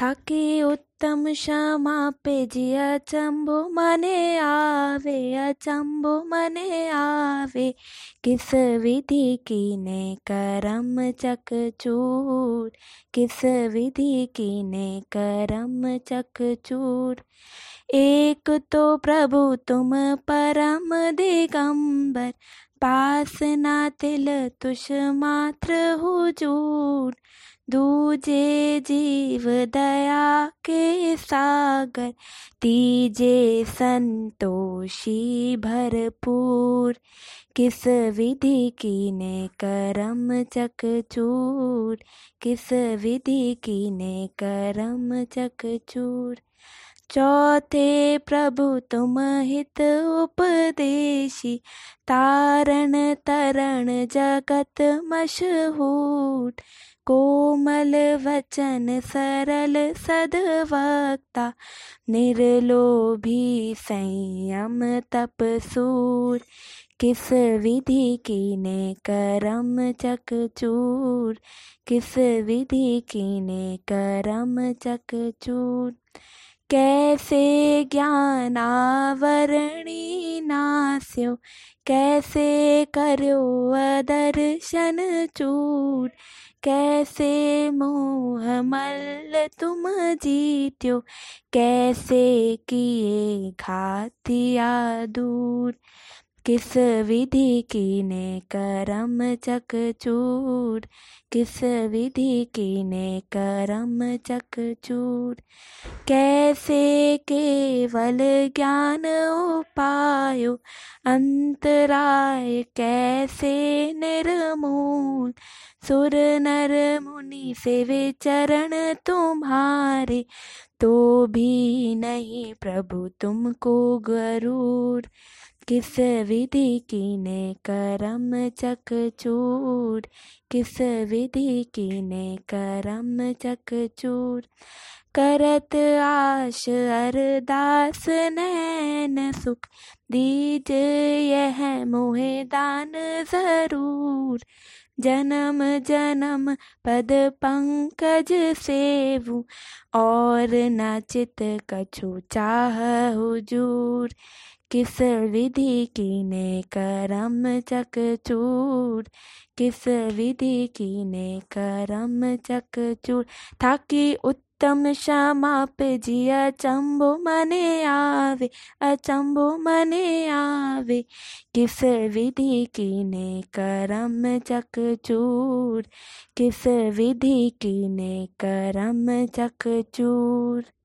थाकी उत्तम क्षमा पे जी अचंभो मने आवे, अचंभो मने आवे। किस विधि कीने करम चकचूर, किस विधि कीने करम चकचूर। एक तो प्रभु तुम परम दिगंबर, पास ना तिल तुष मात्र हुजूर। दूजे जीव दया के सागर, तीजे संतोषी भरपूर। किस विधि कीने करम चकचूर, किस विधि कीने करम चकचूर। चौथे प्रभु तुम हित उपदेशी, तारण तरण जगत मशहूर। कोमल वचन सरल सद्वक्ता, निर्लोभी संयम तपसूर। किस विधि कीने करम चकचूर, किस विधि कीने करम चकचूर। कैसे ज्ञान आवरणी नास्यो, कैसे कर्यो अदर्शन चूर। कैसे मोह मल तुम जीत्यो, कैसे किए घातिया दूर। किस विधि कीने करम चकचूर, किस विधि कीने करम चकचूर। कैसे केवल ज्ञान उपायो, अंतराय कैसे निर्मूल। सुर नर मुनि सेवे चरण तुम्हारे, तो भी नहीं प्रभु तुमको गरूर। किस विधि कीने करम चकचूर, किस विधि कीने करम चकचूर। करत आश अरदास नैन सुख, दीज यह मोहे दान जरूर। जन्म जन्म पद पंकज सेवु, और न चित कछु चाह हुजूर। किस विधि कीने करम चकचूर, किस विधि कीने करम चकचूर। थाकी उत्तम क्षमा पे जी अचंभो मने आवे, अचंभो मने आवे। किस विधि कीने करम चकचूर, किस विधि कीने करम चकचूर।